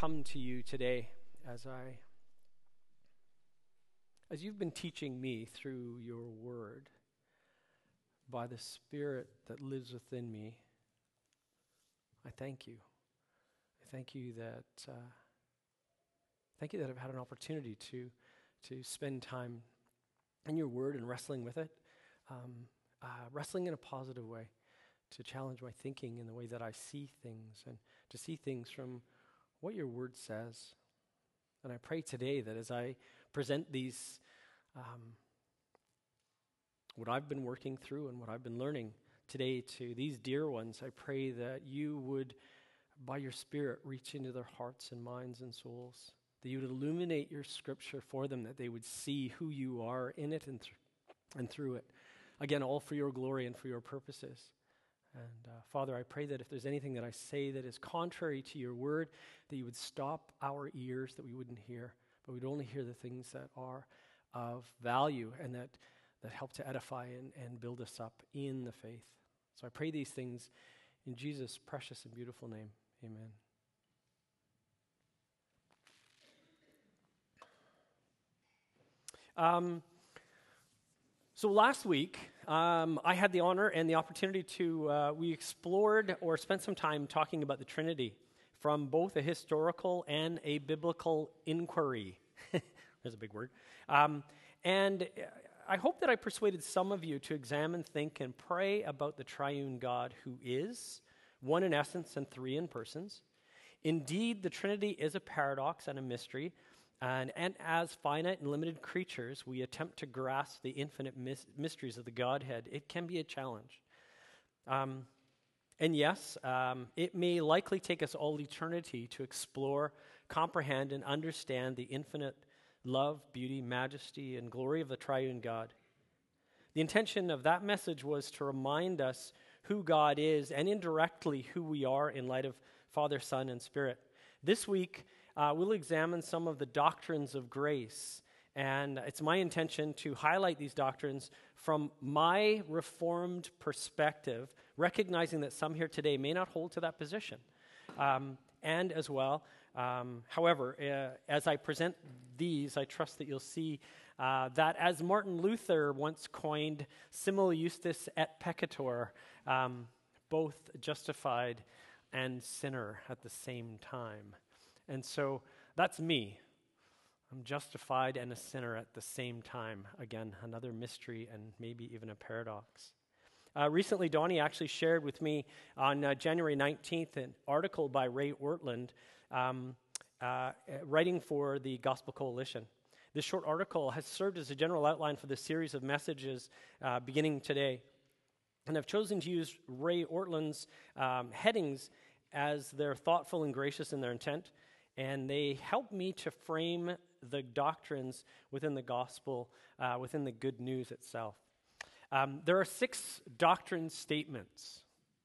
come to you today as you've been teaching me through your word by the Spirit that lives within me. I thank you. I thank you that I've had an opportunity to spend time in your word and wrestling with it, wrestling in a positive way, to challenge my thinking in the way that I see things and to see things from what your word says. And I pray today that as I present these, what I've been working through and what I've been learning today to these dear ones, I pray that you would, by your Spirit, reach into their hearts and minds and souls, that you would illuminate your scripture for them, that they would see who you are in it and through it. Again, all for your glory and for your purposes. And Father, I pray that if there's anything that I say that is contrary to your word, that you would stop our ears, that we wouldn't hear, but we'd only hear the things that are of value and that help to edify and build us up in the faith. So I pray these things in Jesus' precious and beautiful name. Amen. So last week, I had the honor and the opportunity we explored or spent some time talking about the Trinity from both a historical and a biblical inquiry. There's a big word. And I hope that I persuaded some of you to examine, think, and pray about the triune God who is one in essence and three in persons. Indeed, the Trinity is a paradox and a mystery. And as finite and limited creatures, we attempt to grasp the infinite mysteries of the Godhead. It can be a challenge. And yes, it may likely take us all eternity to explore, comprehend, and understand the infinite love, beauty, majesty, and glory of the triune God. The intention of that message was to remind us who God is and indirectly who we are in light of Father, Son, and Spirit. This week, we'll examine some of the doctrines of grace, and it's my intention to highlight these doctrines from my Reformed perspective, recognizing that some here today may not hold to that position. And as well, however, as I present these, I trust that you'll see that as Martin Luther once coined, simul justus et peccator, both justified and sinner at the same time. And so that's me. I'm justified and a sinner at the same time. Again, another mystery and maybe even a paradox. Recently, Donnie actually shared with me on January 19th an article by Ray Ortlund writing for the Gospel Coalition. This short article has served as a general outline for the series of messages beginning today. And I've chosen to use Ray Ortlund's headings as they're thoughtful and gracious in their intent, and they help me to frame the doctrines within the gospel, within the good news itself. There are 6 doctrine statements.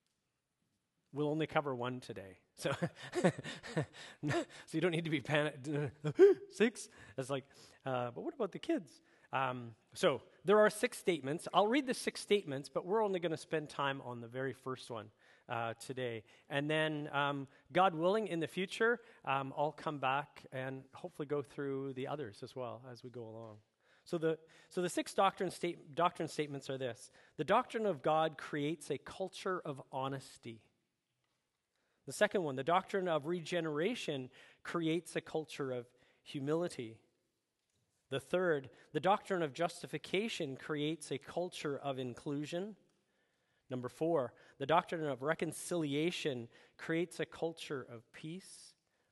We'll only cover one today. So you don't need to be panicked. 6? It's like, but what about the kids? So there are 6 statements. I'll read the 6 statements, but we're only going to spend time on the very first one today. And then, God willing, in the future, I'll come back and hopefully go through the others as well as we go along. So the 6 doctrine statements are this. The doctrine of God creates a culture of honesty. The second one, the doctrine of regeneration creates a culture of humility. The third, the doctrine of justification creates a culture of inclusion. Number 4, the doctrine of reconciliation creates a culture of peace.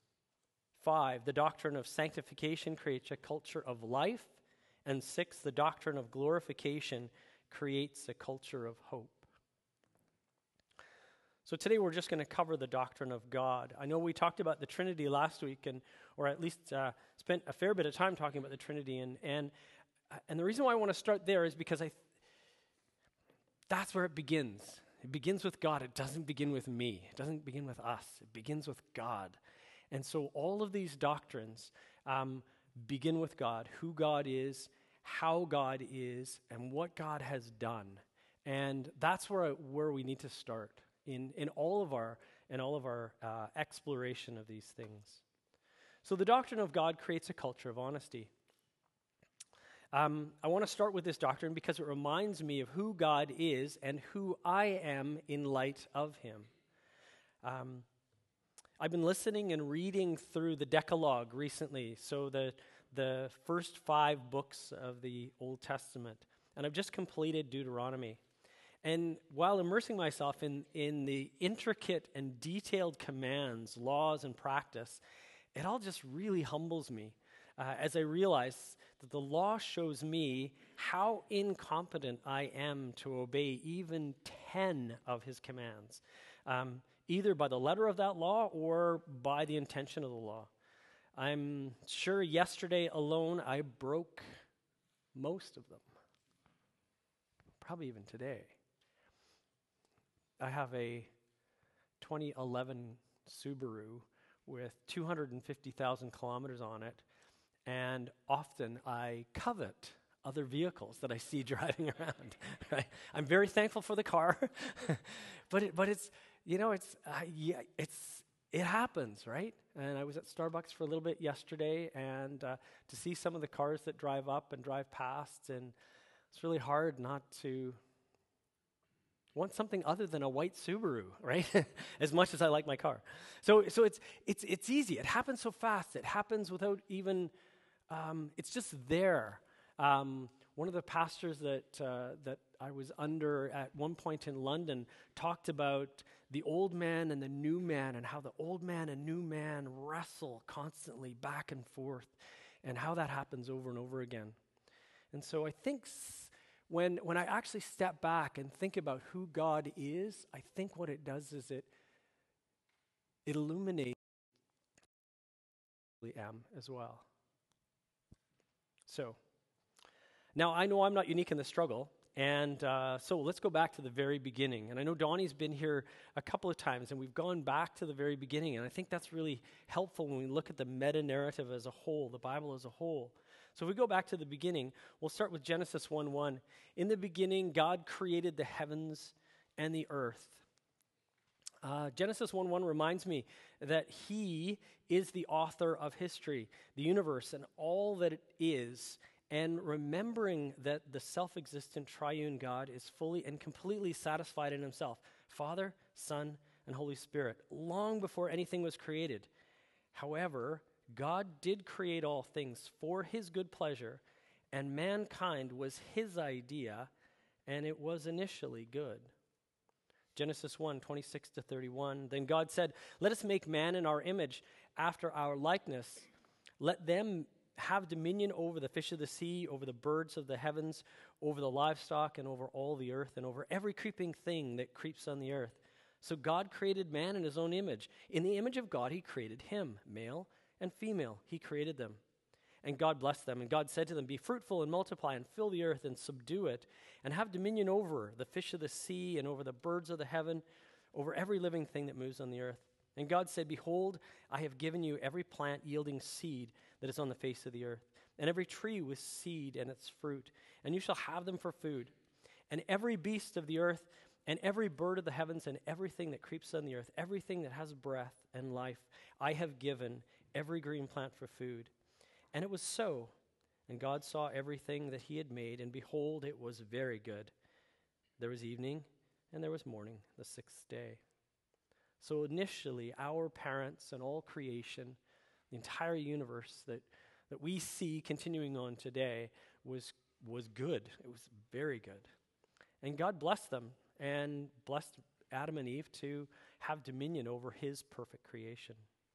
5, the doctrine of sanctification creates a culture of life. And 6, the doctrine of glorification creates a culture of hope. So today we're just going to cover the doctrine of God. I know we talked about the Trinity last week, or at least spent a fair bit of time talking about the Trinity. And the reason why I want to start there is because that's where it begins. It begins with God. It doesn't begin with me. It doesn't begin with us. It begins with God. And so all of these doctrines begin with God, who God is, how God is, and what God has done. And that's where we need to start in all of our exploration of these things. So the doctrine of God creates a culture of honesty. I want to start with this doctrine because it reminds me of who God is and who I am in light of him. I've been listening and reading through the Decalogue recently, so the first 5 books of the Old Testament, and I've just completed Deuteronomy. And while immersing myself in the intricate and detailed commands, laws, and practice, it all just really humbles me as I realize that the law shows me how incompetent I am to obey even 10 of his commands, either by the letter of that law or by the intention of the law. I'm sure yesterday alone I broke most of them, probably even today. I have a 2011 Subaru with 250,000 kilometers on it, and often I covet other vehicles that I see driving around. Right? I'm very thankful for the car, but it's it happens, right? And I was at Starbucks for a little bit yesterday, and to see some of the cars that drive up and drive past, and it's really hard not to want something other than a white Subaru, right? As much as I like my car. So it's easy. It happens so fast. It happens without even, it's just there. One of the pastors that I was under at one point in London talked about the old man and the new man, and how the old man and new man wrestle constantly back and forth, and how that happens over and over again. And so I think when I actually step back and think about who God is, I think what it does is it illuminates who I am as well. So, now I know I'm not unique in the struggle, and so let's go back to the very beginning. And I know Donnie's been here a couple of times, and we've gone back to the very beginning, and I think that's really helpful when we look at the meta-narrative as a whole, the Bible as a whole. So if we go back to the beginning, we'll start with Genesis 1:1. In the beginning, God created the heavens and the earth. Genesis 1:1 reminds me that he is the author of history, the universe, and all that it is, and remembering that the self-existent triune God is fully and completely satisfied in himself, Father, Son, and Holy Spirit, long before anything was created. However, God did create all things for his good pleasure, and mankind was his idea, and it was initially good. Genesis 1:26-31. Then God said, "Let us make man in our image, after our likeness. Let them have dominion over the fish of the sea, over the birds of the heavens, over the livestock, and over all the earth, and over every creeping thing that creeps on the earth." So God created man in his own image. In the image of God he created him, male and female, he created them. And God blessed them, and God said to them, "Be fruitful and multiply, and fill the earth and subdue it, and have dominion over the fish of the sea, and over the birds of the heaven, over every living thing that moves on the earth." And God said, "Behold, I have given you every plant yielding seed that is on the face of the earth, and every tree with seed and its fruit, and you shall have them for food. And every beast of the earth, and every bird of the heavens, and everything that creeps on the earth, everything that has breath and life, I have given every green plant for food." And it was so. And God saw everything that he had made, and behold, it was very good. There was evening, and there was morning, the 6th day. So initially, our parents and all creation, the entire universe that we see continuing on today was good. It was very good. And God blessed them and blessed Adam and Eve to have dominion over his perfect creation.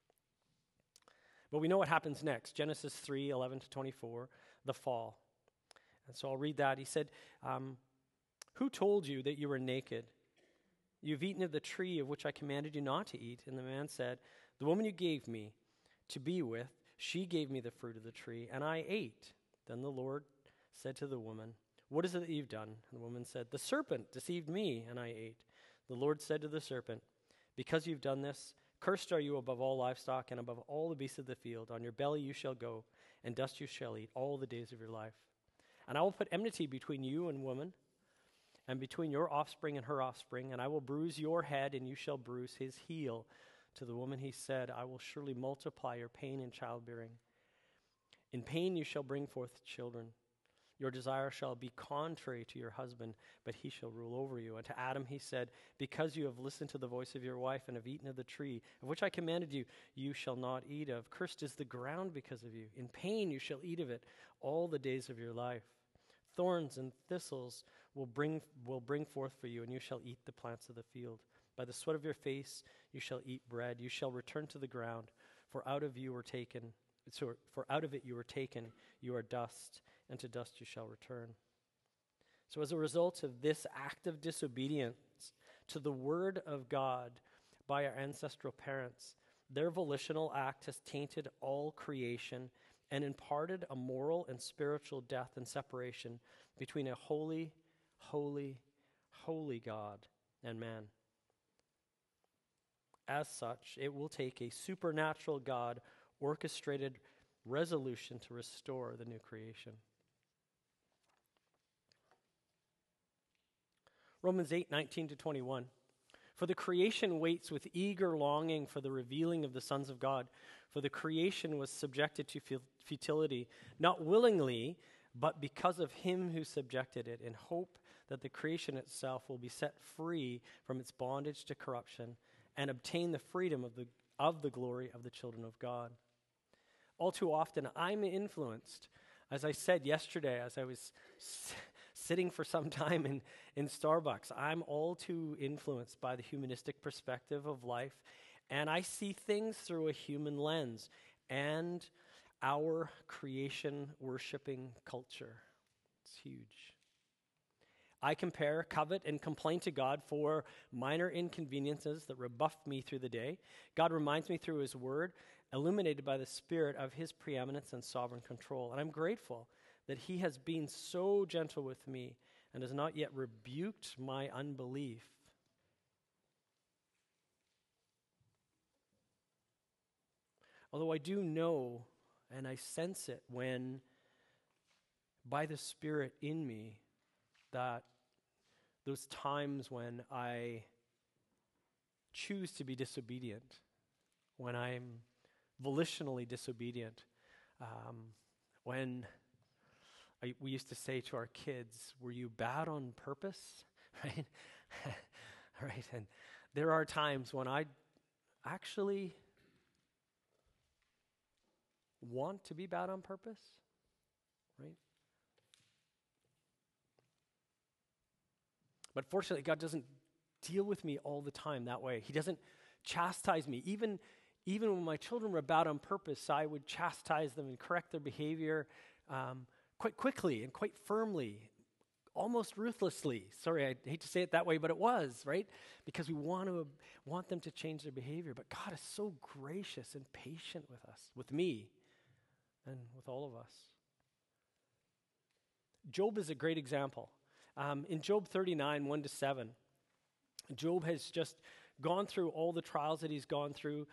But we know what happens next. Genesis 3:11-24, the fall. And so I'll read that. He said, "Who told you that you were naked? You've eaten of the tree of which I commanded you not to eat." And the man said, "The woman you gave me to be with, she gave me the fruit of the tree, and I ate." Then the Lord said to the woman, "What is it that you've done?" And the woman said, "The serpent deceived me, and I ate." The Lord said to the serpent, "Because you've done this, cursed are you above all livestock and above all the beasts of the field. On your belly you shall go, and dust you shall eat all the days of your life. And I will put enmity between you and woman, and between your offspring and her offspring, and I will bruise your head, and you shall bruise his heel. To the woman he said, I will surely multiply your pain in childbearing. In pain you shall bring forth children. Your desire shall be contrary to your husband, but he shall rule over you. And to Adam he said, because you have listened to the voice of your wife and have eaten of the tree, of which I commanded you, you shall not eat of. Cursed is the ground because of you. In pain you shall eat of it all the days of your life. Thorns and thistles will bring forth for you, and you shall eat the plants of the field. By the sweat of your face you shall eat bread. You shall return to the ground, for out of it you were taken. You are dust, and to dust you shall return. So as a result of this act of disobedience to the word of God by our ancestral parents, their volitional act has tainted all creation and imparted a moral and spiritual death and separation between a holy, holy, holy God and man. As such, it will take a supernatural God orchestrated resolution to restore the new creation. Romans 8:19-21. For the creation waits with eager longing for the revealing of the sons of God. For the creation was subjected to futility, not willingly, but because of him who subjected it, in hope that the creation itself will be set free from its bondage to corruption and obtain the freedom of the glory of the children of God. All too often, I'm influenced, as I said yesterday, as I was sitting for some time in Starbucks, I'm all too influenced by the humanistic perspective of life, and I see things through a human lens and our creation-worshiping culture. It's huge. I compare, covet, and complain to God for minor inconveniences that rebuff me through the day. God reminds me through his word, illuminated by the Spirit, of his preeminence and sovereign control. And I'm grateful that he has been so gentle with me and has not yet rebuked my unbelief. Although I do know and I sense it when, by the Spirit in me, that those times when I choose to be disobedient, when I'm volitionally disobedient, when we used to say to our kids, were you bad on purpose? Right? Right. And there are times when I actually want to be bad on purpose, right? But fortunately, God doesn't deal with me all the time that way. He doesn't chastise me. Even when my children were bad on purpose, I would chastise them and correct their behavior quite quickly and quite firmly, almost ruthlessly. Sorry, I hate to say it that way, but it was, right? Because we want them to change their behavior. But God is so gracious and patient with us, with me, and with all of us. Job is a great example. In Job 39, 1-7, Job has just gone through all the trials that he's gone through,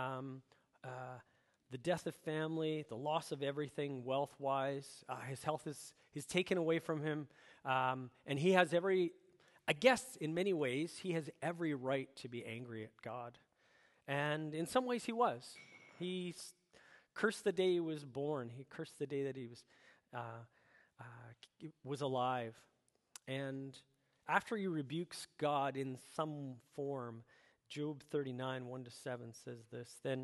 the death of family, the loss of everything wealth-wise. His health is taken away from him, and he has I guess in many ways, he has every right to be angry at God. And in some ways he was. He cursed the day he was born. He cursed the day that he was alive. And after he rebukes God in some form, Job 39, 1-7 says this, Then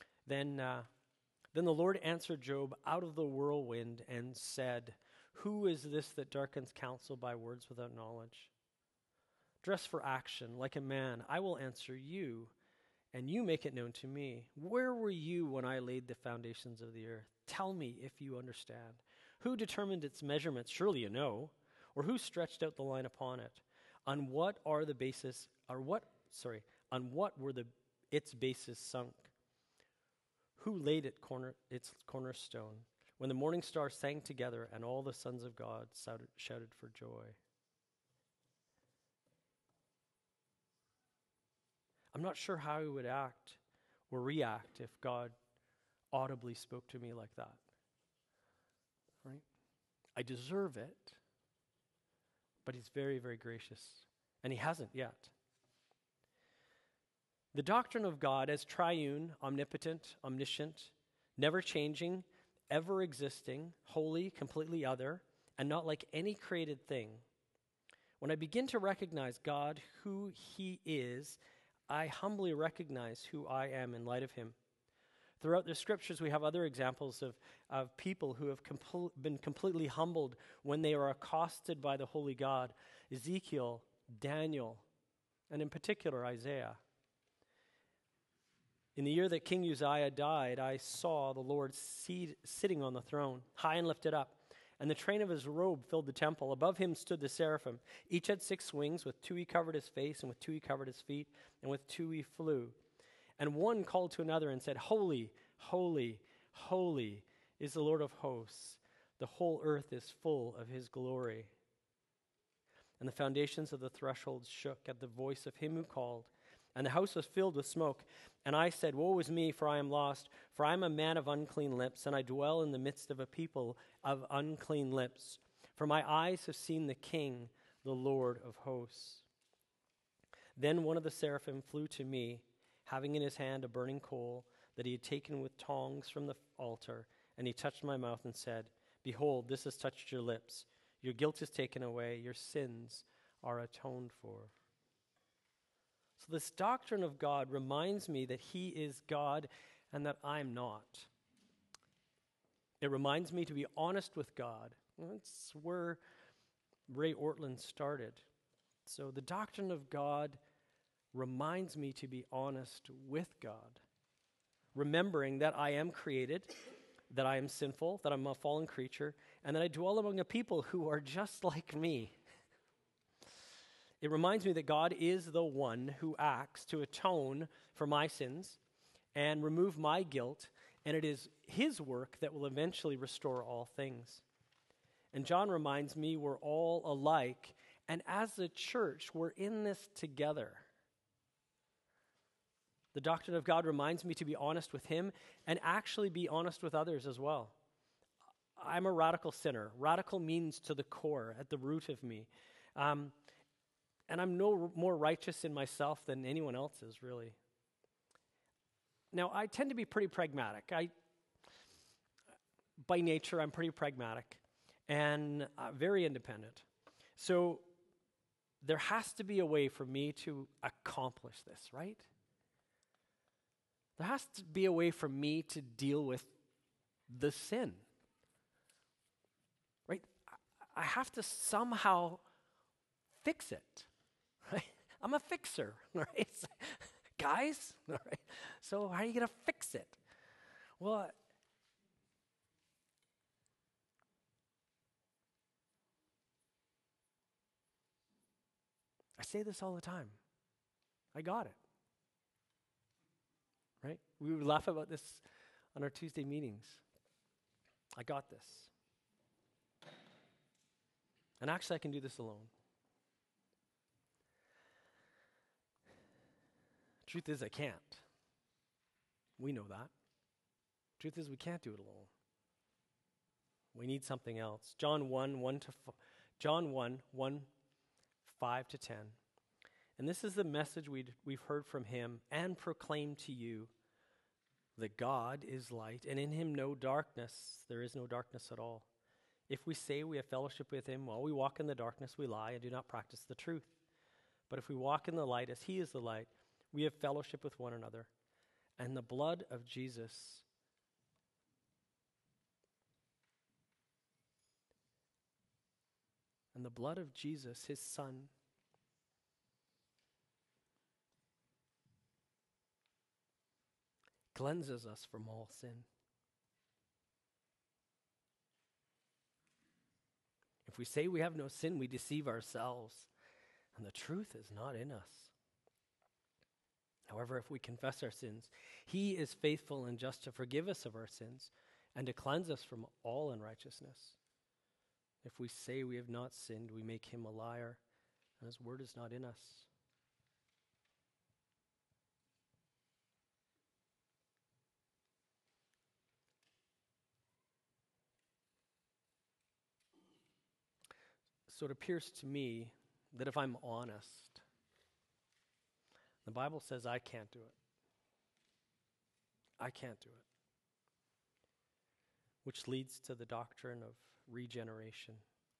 the Lord answered Job out of the whirlwind and said, who is this that darkens counsel by words without knowledge? Dress for action like a man. I will answer you, and you make it known to me. Where were you when I laid the foundations of the earth? Tell me if you understand. Who determined its measurements? Surely you know. Or who stretched out the line upon it? On what were its bases sunk? Who laid its cornerstone? When the morning stars sang together and all the sons of God shouted for joy. I'm not sure how I would act or react if God audibly spoke to me like that. Right? I deserve it, but he's very, very gracious. And he hasn't yet. The doctrine of God as triune, omnipotent, omniscient, never changing, ever existing, holy, completely other, and not like any created thing. When I begin to recognize God, who He is, I humbly recognize who I am in light of Him. Throughout the scriptures, we have other examples of people who have been completely humbled when they are accosted by the holy God. Ezekiel, Daniel, and in particular Isaiah. In the year that King Uzziah died, I saw the Lord sitting on the throne, high and lifted up, and the train of his robe filled the temple. Above him stood the seraphim. Each had 6 wings. With 2 he covered his face, and with 2 he covered his feet, and with 2 he flew. And one called to another and said, Holy, holy, holy is the Lord of hosts. The whole earth is full of his glory. And the foundations of the threshold shook at the voice of him who called, and the house was filled with smoke. And I said, Woe is me, for I am lost, for I am a man of unclean lips, and I dwell in the midst of a people of unclean lips. For my eyes have seen the King, the Lord of hosts. Then one of the seraphim flew to me, having in his hand a burning coal that he had taken with tongs from the altar, and he touched my mouth and said, Behold, this has touched your lips. Your guilt is taken away, your sins are atoned for. So this doctrine of God reminds me that He is God and that I'm not. It reminds me to be honest with God. That's where Ray Ortlund started. So the doctrine of God reminds me to be honest with God, remembering that I am created, that I am sinful, that I'm a fallen creature, and that I dwell among a people who are just like me. It reminds me that God is the one who acts to atone for my sins and remove my guilt, and it is His work that will eventually restore all things. And John reminds me we're all alike, and as a church, we're in this together. The doctrine of God reminds me to be honest with Him and actually be honest with others as well. I'm a radical sinner. Radical means to the core, at the root of me. And I'm no more righteous in myself than anyone else is, really. Now, I tend to be pretty pragmatic. By nature, I'm pretty pragmatic and very independent. So there has to be a way for me to accomplish this, right? There has to be a way for me to deal with the sin, right? I have to somehow fix it. Right? I'm a fixer, right? Guys, all right? So how are you going to fix it? Well, I say this all the time. I got it, right? We would laugh about this on our Tuesday meetings. I got this. And actually, I can do this alone. Truth is, I can't. We know that. Truth is, we can't do it alone. We need something else. John 1, 5 to 10. And this is the message we've heard from Him and proclaimed to you, that God is light, and in Him no darkness. There is no darkness at all. If we say we have fellowship with Him while we walk in the darkness, we lie and do not practice the truth. But if we walk in the light as He is the light, we have fellowship with one another. And the blood of Jesus His Son, cleanses us from all sin. If we say we have no sin, we deceive ourselves, and the truth is not in us. However, if we confess our sins, He is faithful and just to forgive us of our sins and to cleanse us from all unrighteousness. If we say we have not sinned, we make Him a liar, and His word is not in us. So it appears to me that if I'm honest, The Bible says I can't do it. I can't do it. Which leads to the doctrine of regeneration.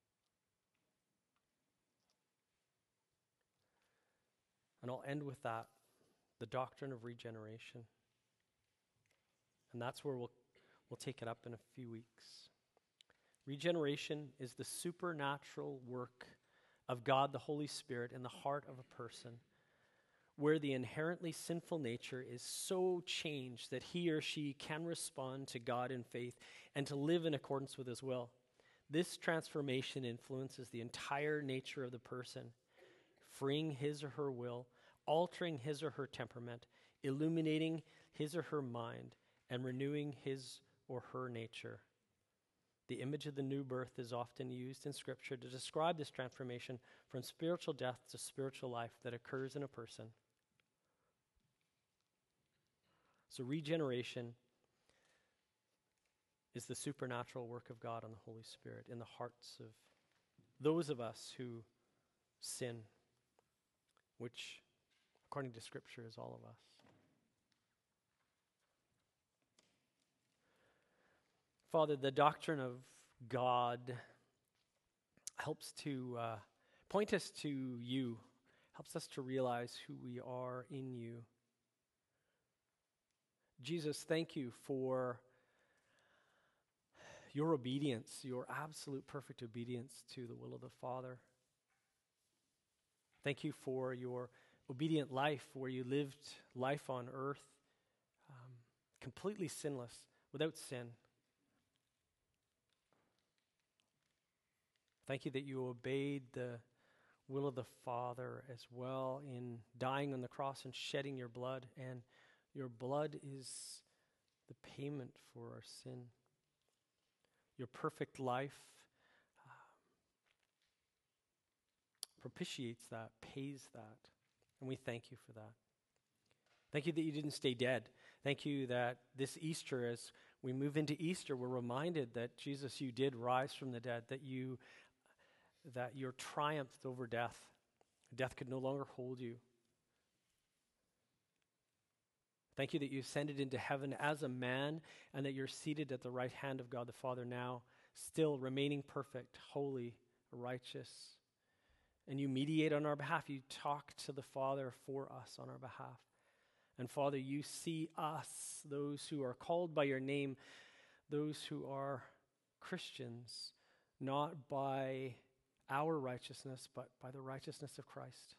And I'll end with that, the doctrine of regeneration. And that's where we'll take it up in a few weeks. Regeneration is the supernatural work of God, the Holy Spirit, in the heart of a person, where the inherently sinful nature is so changed that he or she can respond to God in faith and to live in accordance with his will. This transformation influences the entire nature of the person, freeing his or her will, altering his or her temperament, illuminating his or her mind, and renewing his or her nature. The image of the new birth is often used in Scripture to describe this transformation from spiritual death to spiritual life that occurs in a person. So regeneration is the supernatural work of God on the Holy Spirit in the hearts of those of us who sin, which, according to Scripture, is all of us. Father, the doctrine of God helps to point us to you, helps us to realize who we are in you. Jesus, thank you for your obedience, your absolute perfect obedience to the will of the Father. Thank you for your obedient life, where you lived life on earth completely sinless, without sin. Thank you that you obeyed the will of the Father as well in dying on the cross and shedding your blood. And your blood is the payment for our sin. Your perfect life propitiates that, pays that. And we thank you for that. Thank you that you didn't stay dead. Thank you that this Easter, as we move into Easter, we're reminded that Jesus, you did rise from the dead, that you're triumphed over death. Death could no longer hold you. Thank you that you ascended into heaven as a man, and that you're seated at the right hand of God the Father now, still remaining perfect, holy, righteous. And you mediate on our behalf. You talk to the Father for us on our behalf. And Father, you see us, those who are called by your name, those who are Christians, not by our righteousness, but by the righteousness of Christ.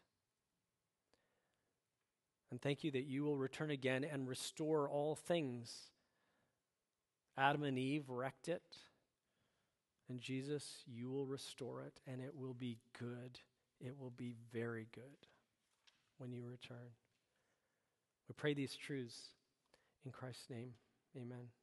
And thank you that you will return again and restore all things. Adam and Eve wrecked it. And Jesus, you will restore it, and it will be good. It will be very good when you return. We pray these truths in Christ's name. Amen.